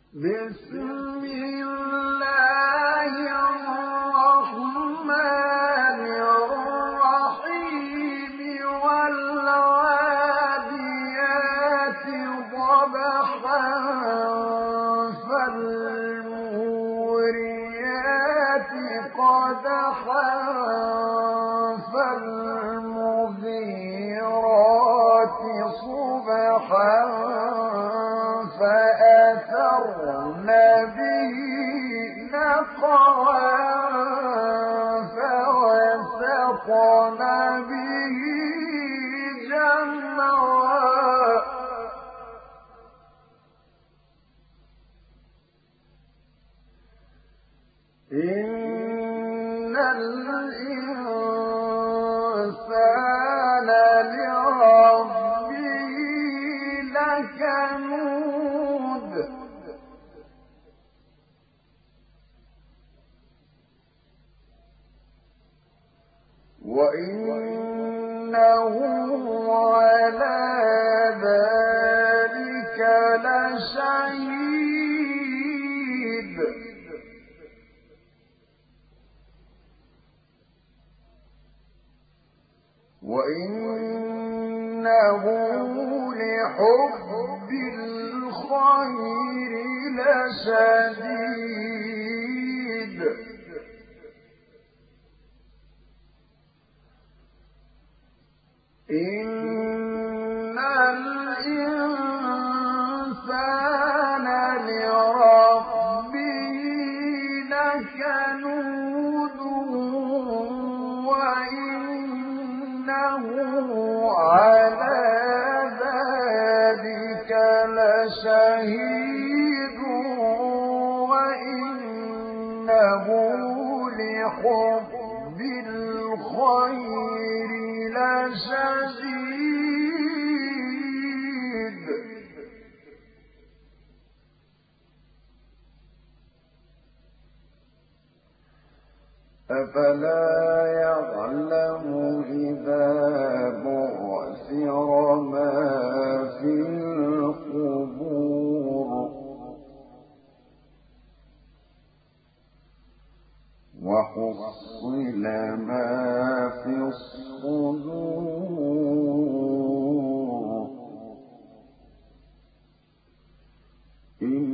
بسم الله الرحمن الرحيم والعاديات ضبحا فالموريات قدحا فالمغيرات صبحا فأثرن به نقعا فوسطن به جمعا إن الإنسان لربه لكنود وإنه على ذلك لشهيد وإنه لحب الخير لشديد إن الإنسان لربه لكنود وإنه على ذلك لشهيد وإنه لحب الخير لشديد أفلا يعلم إذا بعثر ما في القبور وحصل ما في الصدور إن